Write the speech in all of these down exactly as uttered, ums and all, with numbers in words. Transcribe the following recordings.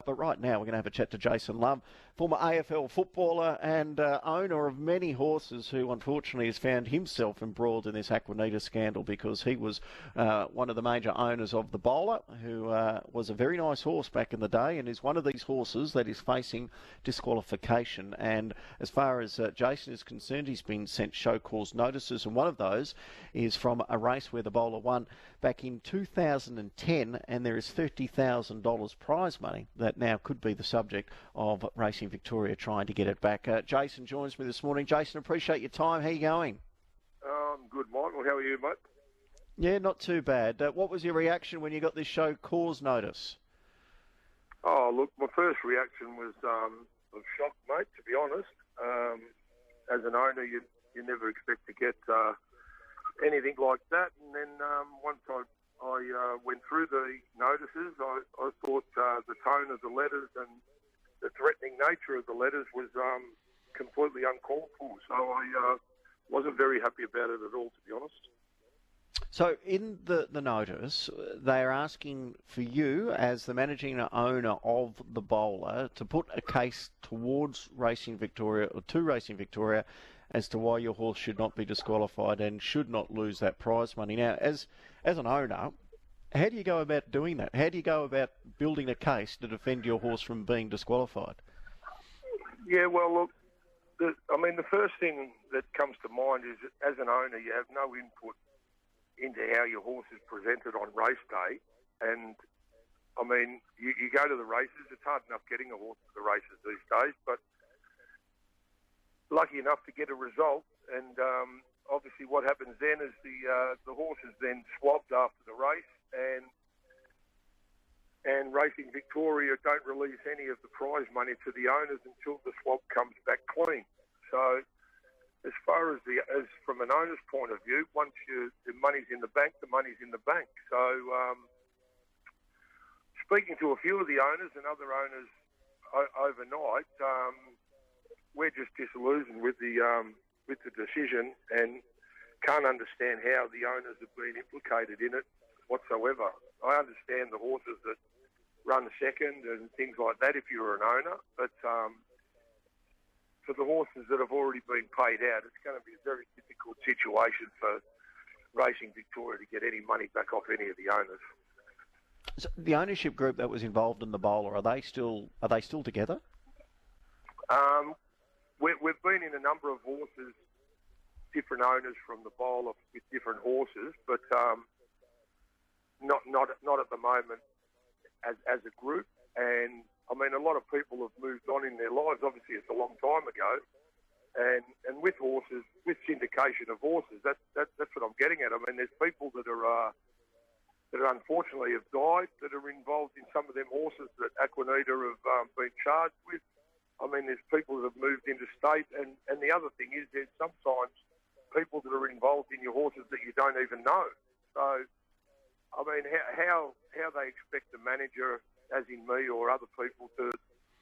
But right now we're going to have a chat to Jason Love, former A F L footballer and uh, owner of many horses, who unfortunately has found himself embroiled in this Aquanita scandal because he was uh, one of the major owners of the Bowler, who uh, was a very nice horse back in the day and is one of these horses that is facing disqualification. And as far as uh, Jason is concerned, he's been sent show cause notices, and one of those is from a race where the Bowler won back in two thousand ten, and there is thirty thousand dollars prize money that now could be the subject of Racing Victoria trying to get it back. Uh, Jason joins me this morning. Jason, appreciate your time. How are you going? Um, good, Michael. How are you, mate? Yeah, not too bad. Uh, what was your reaction when you got this show cause notice? Oh, look, my first reaction was um, of shock, mate, to be honest. Um, as an owner, you you never expect to get uh, anything like that. And then um, once I, I uh, went through the notices, I, I thought uh, the tone of the letters and the threatening nature of the letters was um, completely uncalled for. So I uh, wasn't very happy about it at all, to be honest. So in the, the notice, they are asking for you as the managing owner of the Bowler to put a case towards Racing Victoria or to Racing Victoria as to why your horse should not be disqualified and should not lose that prize money. Now, as as an owner, how do you go about doing that? How do you go about building a case to defend your horse from being disqualified? Yeah, well, look, the, I mean, the first thing that comes to mind is as an owner, you have no input into how your horse is presented on race day. And, I mean, you, you go to the races, it's hard enough getting a horse to the races these days, but lucky enough to get a result. And um, obviously what happens then is the uh, the horse is then swabbed after the race, and and Racing Victoria don't release any of the prize money to the owners until the swab comes back clean. So as far as the as from an owner's point of view, once you, the money's in the bank, the money's in the bank. So um, speaking to a few of the owners and other owners o- overnight, um, we're just disillusioned with the um, with the decision and can't understand how the owners have been implicated in it whatsoever. I understand the horses that run second and things like that if you're an owner, but um, for the horses that have already been paid out, it's going to be a very difficult situation for Racing Victoria to get any money back off any of the owners. So the ownership group that was involved in the Bowler, are they still are they still together? Um, we, we've been in a number of horses, different owners from the Bowler with different horses, but um, not not not at the moment as as a group. And I mean, a lot of people have moved on in their lives. Obviously, it's a long time ago, and and with horses, with syndication of horses, that's that, that's what I'm getting at. I mean, there's people that are uh, that are unfortunately have died that are involved in some of them horses that Aquanita have um, been charged with. I mean, there's people that have moved interstate, and, and the other thing is there's sometimes people that are involved in your horses that you don't even know. So, I mean, how how, how they expect the manager, as in me or other people, to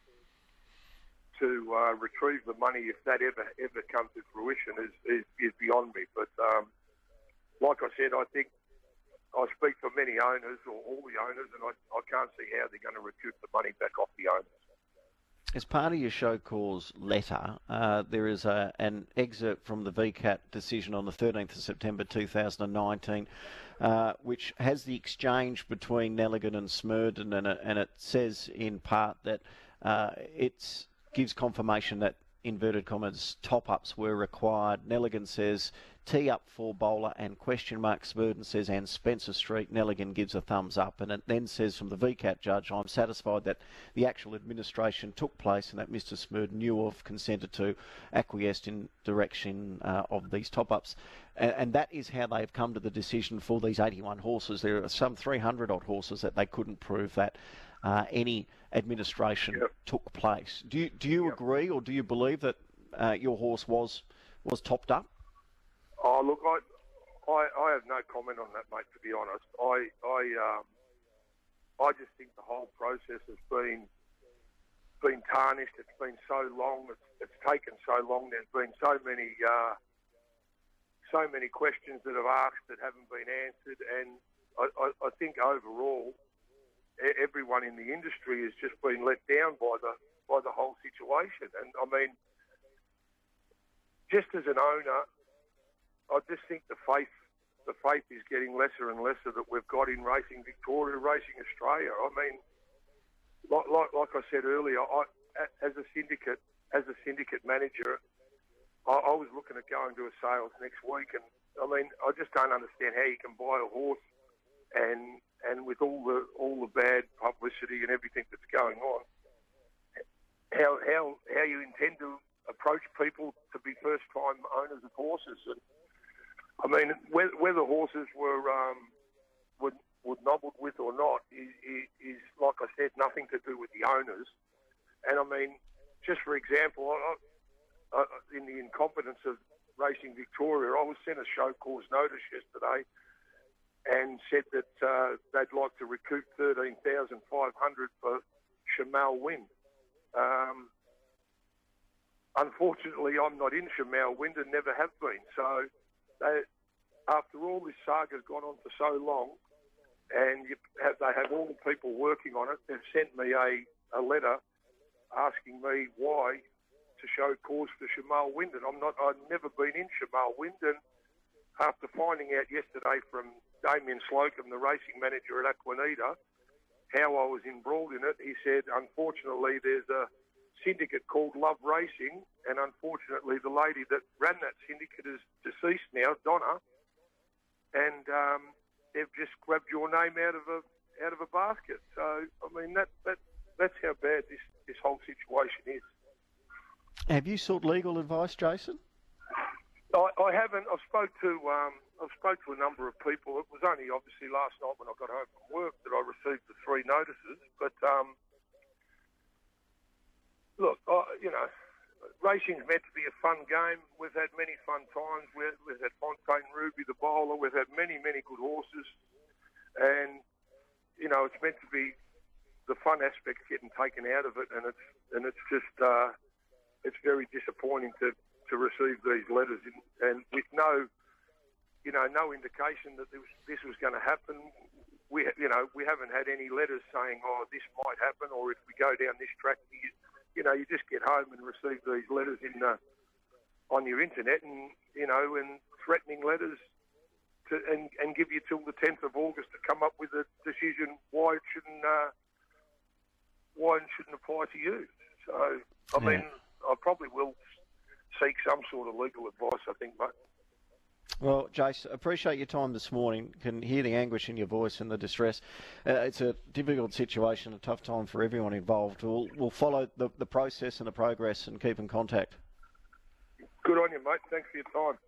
to uh, retrieve the money if that ever ever comes to fruition is, is, is beyond me. But um, like I said, I think I speak for many owners or all the owners, and I, I can't see how they're going to recoup the money back off the owners. As part of your show cause letter, uh, there is a, an excerpt from the V C A T decision on the thirteenth of September two thousand nineteen, uh, which has the exchange between Neligan and Smurden, and it, and it says in part that uh, it gives confirmation that, inverted commas, top-ups were required. Neligan says tee up for Bowler and question mark. Smurden says and Spencer Street. Neligan gives a thumbs up, and it then says from the V C A T judge, I'm satisfied that the actual administration took place and that Mister Smurden knew of, consented to, acquiesced in direction uh, of these top-ups. And, and that is how they've come to the decision for these eighty-one horses. There are some three hundred odd horses that they couldn't prove that uh, any administration Yep. took place. Do you, do you Yep. agree, or do you believe that uh, your horse was was topped up? Oh, look, I, I, I have no comment on that, mate, to be honest. I, I, um, I just think the whole process has been been tarnished. It's been so long. It's, it's taken so long. There's been so many, uh, so many questions that have asked that haven't been answered. And I, I, I think overall, e- everyone in the industry has just been let down by the by the whole situation. And I mean, just as an owner, I just think the faith the faith is getting lesser and lesser that we've got in Racing Victoria, Racing Australia. I mean, like like, like I said earlier, I, as a syndicate as a syndicate manager, I, I was looking at going to a sales next week, and I mean, I just don't understand how you can buy a horse and and with all the all the bad publicity and everything that's going on, how how how you intend to approach people to be first time owners of horses. And I mean, whether, whether horses were um, were were nobbled with or not is, is, is, like I said, nothing to do with the owners. And I mean, just for example, I, I, in the incompetence of Racing Victoria, I was sent a show cause notice yesterday and said that uh, they'd like to recoup thirteen thousand five hundred dollars for Shamal Wind. Um, unfortunately, I'm not in Shamal Wind and never have been. So they, after all this saga's gone on for so long, and you have, they have all the people working on it, they've sent me a, a letter asking me why to show cause for Shamal Wind. And I'm not, I've never been in Shamal Wind. And after finding out yesterday from Damien Slocum, the racing manager at Aquanita, how I was embroiled in it, he said, unfortunately, there's a syndicate called Love Racing, and unfortunately, the lady that ran that syndicate is deceased now, Donna, and um, they've just grabbed your name out of a out of a basket. So, I mean, that that that's how bad this, this whole situation is. Have you sought legal advice, Jason? I, I haven't. I've spoke to um, I've spoke to a number of people. It was only obviously last night when I got home from work that I received the three notices. But um, look, I, you know, racing's meant to be a fun game. We've had many fun times. We've, we've had Fontaine Ruby, the bowler. We've had many, many good horses, and you know, it's meant to be the fun aspect getting taken out of it, and it's and it's just uh, it's very disappointing to. to receive these letters in, and with no, you know, no indication that this, this was going to happen. We, you know, we haven't had any letters saying, oh, this might happen, or if we go down this track, you, you know, you just get home and receive these letters in uh, on your internet, and you know, and threatening letters to, and, and give you till the tenth of August to come up with a decision why it shouldn't, uh, why it shouldn't apply to you. So, I yeah. mean, I probably will seek some sort of legal advice, I think, mate. Well, Jace, appreciate your time this morning. Can hear the anguish in your voice and the distress. Uh, it's a difficult situation, a tough time for everyone involved. We'll, we'll follow the, the process and the progress and keep in contact. Good on you, mate. Thanks for your time.